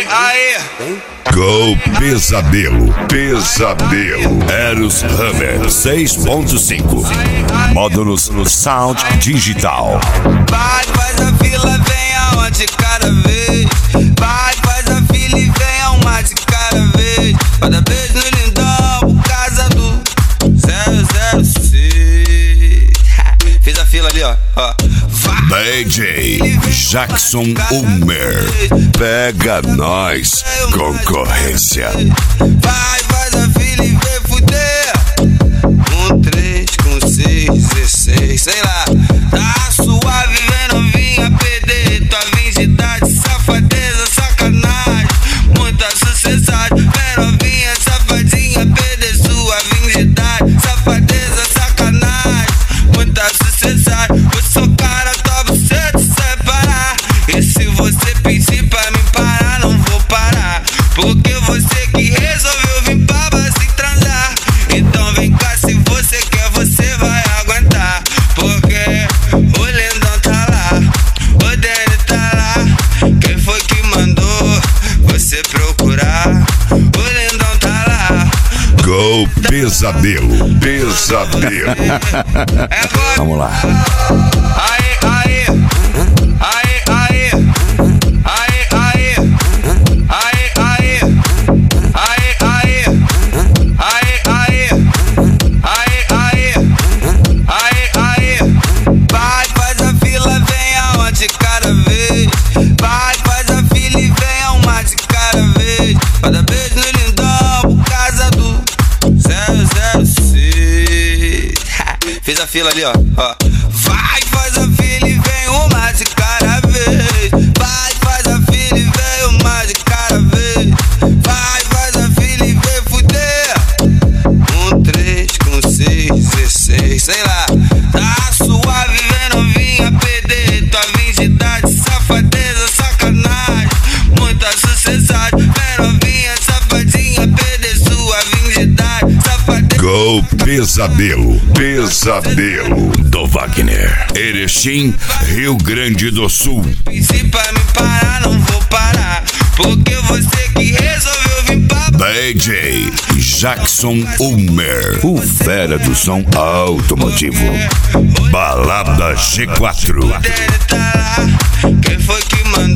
Aê. Go Pesadelo. Pesadelo. Eros Hammer 6.5. Módulos Sound Digital. Vai, faz a fila, vem aonde cada vez. Vai, faz a fila e vem a uma de cada vez. Cada vez no lindão, por casa do 006. Fiz a fila ali, ó. DJ Jackson Ulmer. Pega nós, concorrência. Vai, faz a fila e vem fuder. 1, 3, com 6, 16, sei lá. Tá suave, vem novinha, perder tua virgindade. Safadeza, sacanagem, muita sucessagem. Vem novinha, safadinha, perder sua virgindade. Safadeza, sacanagem, muita sucessagem. Vou socar a tua buceta sem parar. E se você pedir pra me parar, não vou parar. Porque você que resolveu vir pra se transar. Então vem cá, se você quer, você vai aguentar. Porque o lindão tá lá, o Danny tá lá. Quem foi que mandou você procurar? O lindão tá lá. Go Pesadelo. Pesadelo. Vamos lá. Aê, aê. Aê, aê. Aê, aê. Aê, aê. Aê, aê. Aê, aê. Aê, aê. Aê, aê. Vai, faz a fila, vem aonde cada vez. Vai, faz a fila e vem a uma de cada vez. Cada vez no lindão, por casa do 006. Fiz a fila ali, ó. Vai, faz a fila e vem uma de cada vez. Vai, faz a fila e vem uma de cada vez. Vai, faz a fila e vem fuder. 1, 3, com 6, 16, sei lá. Tá suave, vem novinha, perder tua virgindade. Safadeza, sacanagem, muita sucessagem. Vem novinha, safadinha, perder sua virgindade. Safadeza. Go Pesadelo. Pesadelo do Wagner. Erechim, Rio Grande do Sul. Se pra me parar, não vou parar. Porque você que resolveu vir pra DJ Jackson Ulmer. O fera do som automotivo. Balada G4. Danny tá lá. Quem foi que mandou